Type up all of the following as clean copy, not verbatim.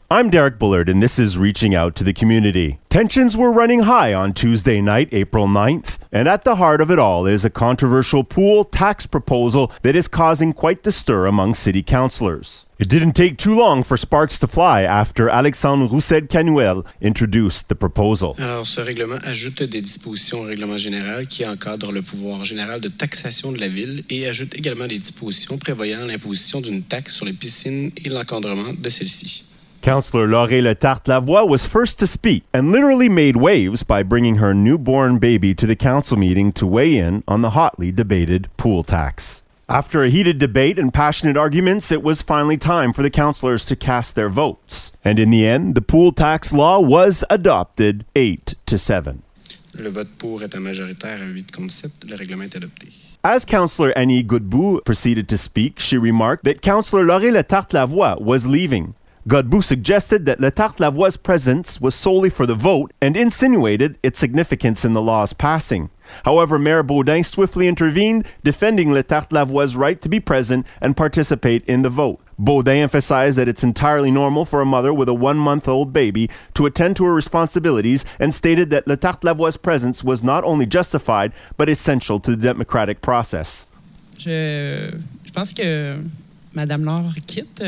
I'm Derek Bullard, and this is Reaching Out to the Community. Tensions were running high on Tuesday night, April 9th, and at the heart of it all is a controversial pool tax proposal that is causing quite the stir among city councillors. It didn't take too long for sparks to fly after Alexandre Roussel-Canuel introduced the proposal. Alors, ce règlement ajoute des dispositions au règlement général qui encadrent le pouvoir général de taxation de la ville et ajoute également des dispositions prévoyant l'imposition d'une taxe sur les piscines et l'encadrement de celles-ci. Councillor Laurée Letarte-Lavoie was first to speak and literally made waves by bringing her newborn baby to the council meeting to weigh in on the hotly debated pool tax. After a heated debate and passionate arguments, it was finally time for the councillors to cast their votes. And in the end, the pool tax law was adopted 8-7. Le vote pour étant majoritaire à 8 contre 7, le règlement est adopté. As Councillor Annie Godbout proceeded to speak, she remarked that Councillor Laurée Letarte-Lavoie was leaving. Godbout suggested that Letarte-Lavoie's presence was solely for the vote and insinuated its significance in the law's passing. However, Mayor Baudin swiftly intervened, defending Letarte-Lavoie's right to be present and participate in the vote. Baudin emphasized that it's entirely normal for a mother with a 1-month-old baby to attend to her responsibilities and stated that Letarte-Lavoie's presence was not only justified, but essential to the democratic process. Je pense que Mme Laure quitte.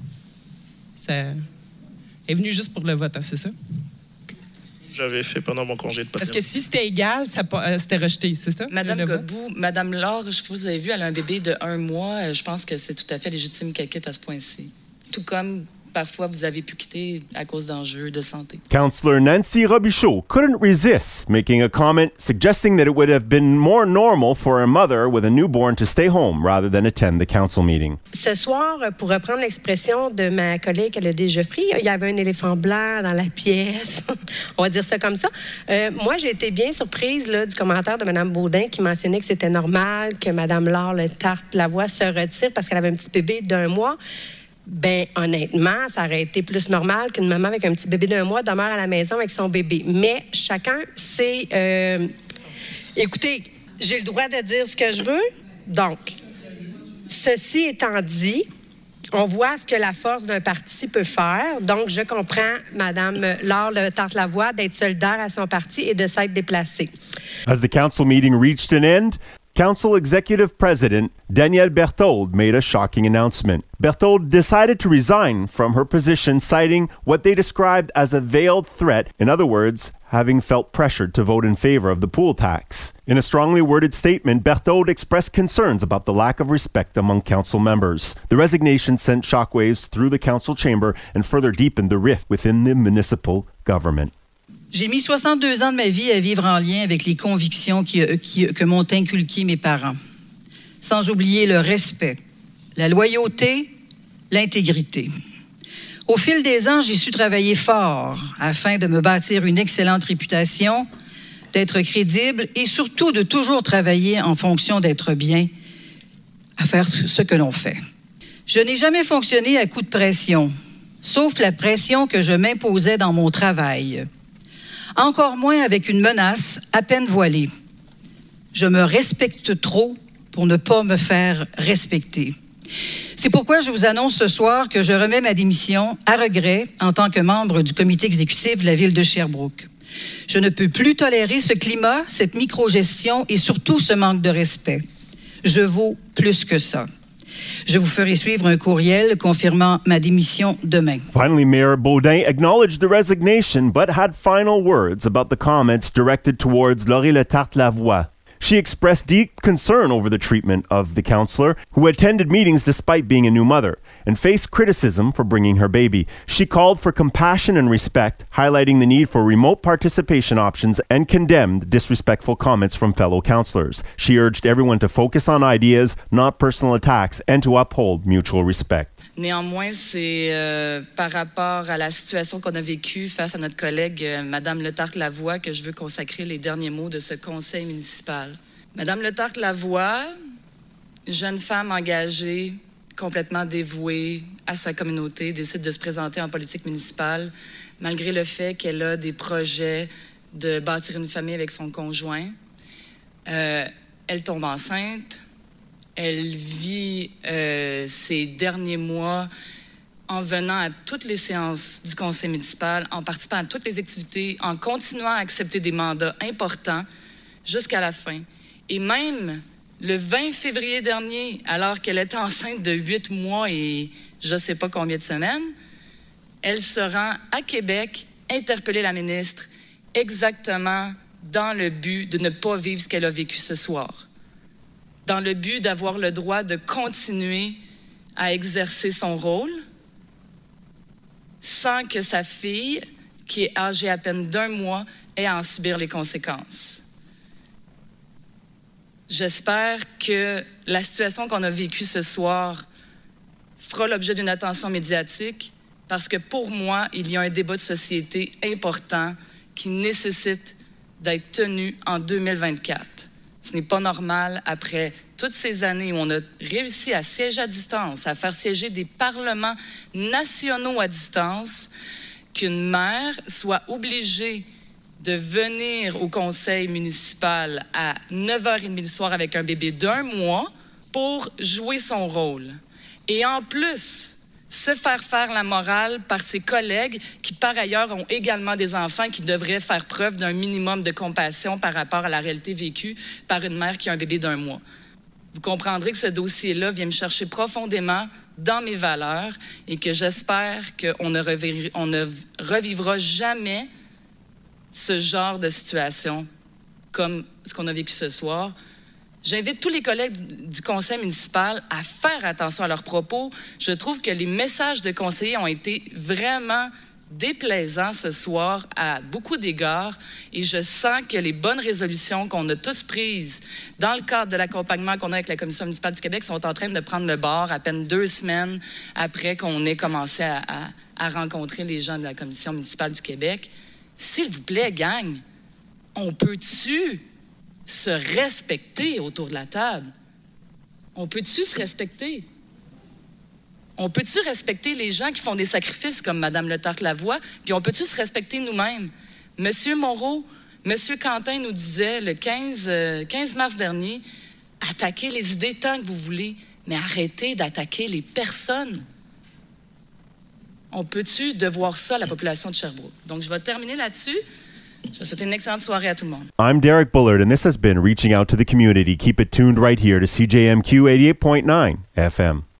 Ça est venue juste pour le vote, hein, c'est ça? J'avais fait pendant mon congé de paternité. Parce que si c'était égal, c'était rejeté, c'est ça? Madame Godbout, Madame Laure, je sais pas si vous avez vu, elle a un bébé de 1 mois. Je pense que c'est tout à fait légitime qu'elle quitte à ce point-ci. Tout comme parfois vous avez pu quitter à cause d'enjeux de santé. Councillor Nancy Robichaud couldn't resist making a comment suggesting that it would have been more normal for a mother with a newborn to stay home rather than attend the council meeting. Ce soir, pour reprendre l'expression de ma collègue qu'elle a déjà pris, il y avait un éléphant blanc dans la pièce. On va dire ça comme ça. Moi, j'ai été bien surprise là, du commentaire de Mme Baudin qui mentionnait que c'était normal que Mme Laure Letarte-Lavoie se retire parce qu'elle avait un petit bébé d'1 mois. Ben honnêtement, ça aurait été plus normal qu'une maman avec un petit bébé d'1 mois demeure à la maison avec son bébé. Mais chacun, c'est... Écoutez, j'ai le droit de dire ce que je veux. Donc, ceci étant dit, on voit ce que la force d'un parti peut faire. Donc, je comprends Mme Laure Letarte-Lavoie d'être solidaire à son parti et de s'être déplacée. As the council meeting reached an end, Council Executive President Danielle Berthold made a shocking announcement. Berthold decided to resign from her position, citing what they described as a veiled threat, in other words, having felt pressured to vote in favor of the pool tax. In a strongly worded statement, Berthold expressed concerns about the lack of respect among council members. The resignation sent shockwaves through the council chamber and further deepened the rift within the municipal government. J'ai mis 62 ans de ma vie à vivre en lien avec les convictions que m'ont inculquées mes parents, sans oublier le respect, la loyauté, l'intégrité. Au fil des ans, j'ai su travailler fort afin de me bâtir une excellente réputation, d'être crédible et surtout de toujours travailler en fonction d'être bien à faire ce que l'on fait. Je n'ai jamais fonctionné à coup de pression, sauf la pression que je m'imposais dans mon travail. Encore moins avec une menace à peine voilée. Je me respecte trop pour ne pas me faire respecter. C'est pourquoi je vous annonce ce soir que je remets ma démission à regret en tant que membre du comité exécutif de la ville de Sherbrooke. Je ne peux plus tolérer ce climat, cette microgestion et surtout ce manque de respect. Je vaux plus que ça. Je vous ferai suivre un courriel confirmant ma démission demain. Finally, Mayor Baudin acknowledged the resignation but had final words about the comments directed towards Laurée Letarte-Lavoie. She expressed deep concern over the treatment of the councillor, who attended meetings despite being a new mother, and faced criticism for bringing her baby. She called for compassion and respect, highlighting the need for remote participation options, and condemned disrespectful comments from fellow councillors. She urged everyone to focus on ideas, not personal attacks, and to uphold mutual respect. Néanmoins, c'est par rapport à la situation qu'on a vécue face à notre collègue Mme Letarte-Lavoie que je veux consacrer les derniers mots de ce conseil municipal. Mme Letarte-Lavoie, jeune femme engagée, complètement dévouée à sa communauté, décide de se présenter en politique municipale malgré le fait qu'elle a des projets de bâtir une famille avec son conjoint. Elle tombe enceinte. Elle vit ses derniers mois en venant à toutes les séances du conseil municipal, en participant à toutes les activités, en continuant à accepter des mandats importants jusqu'à la fin. Et même le 20 février dernier, alors qu'elle était enceinte de 8 mois et je ne sais pas combien de semaines, elle se rend à Québec interpeller la ministre exactement dans le but de ne pas vivre ce qu'elle a vécu ce soir, dans le but d'avoir le droit de continuer à exercer son rôle sans que sa fille, qui est âgée à peine d'1 mois, ait à en subir les conséquences. J'espère que la situation qu'on a vécue ce soir fera l'objet d'une attention médiatique parce que pour moi, il y a un débat de société important qui nécessite d'être tenu en 2024. Ce n'est pas normal, après toutes ces années où on a réussi à siéger à distance, à faire siéger des parlements nationaux à distance, qu'une mère soit obligée de venir au conseil municipal à 9h30 le soir avec un bébé d'1 mois pour jouer son rôle. Et en plus, se faire la morale par ses collègues qui, par ailleurs, ont également des enfants qui devraient faire preuve d'un minimum de compassion par rapport à la réalité vécue par une mère qui a un bébé d'1 mois. Vous comprendrez que ce dossier-là vient me chercher profondément dans mes valeurs et que j'espère qu'on ne revivra jamais ce genre de situation comme ce qu'on a vécu ce soir. J'invite tous les collègues du conseil municipal à faire attention à leurs propos. Je trouve que les messages de conseillers ont été vraiment déplaisants ce soir à beaucoup d'égards et je sens que les bonnes résolutions qu'on a tous prises dans le cadre de l'accompagnement qu'on a avec la Commission municipale du Québec sont en train de prendre le bord à peine 2 semaines après qu'on ait commencé à rencontrer les gens de la Commission municipale du Québec. S'il vous plaît, gang, on peut-tu se respecter autour de la table? On peut-tu se respecter? On peut-tu respecter les gens qui font des sacrifices comme Mme Letarte-Lavoie? Puis on peut-tu se respecter nous-mêmes? Monsieur Moreau, Monsieur Quentin nous disait le 15 mars dernier, attaquez les idées tant que vous voulez, mais arrêtez d'attaquer les personnes. On peut-tu devoir ça à la population de Sherbrooke? Donc, je vais terminer là-dessus. Je vous souhaite une excellente soirée à tout le monde. I'm Derek Bullard, and this has been Reaching Out to the Community. Keep it tuned right here to CJMQ 88.9 FM.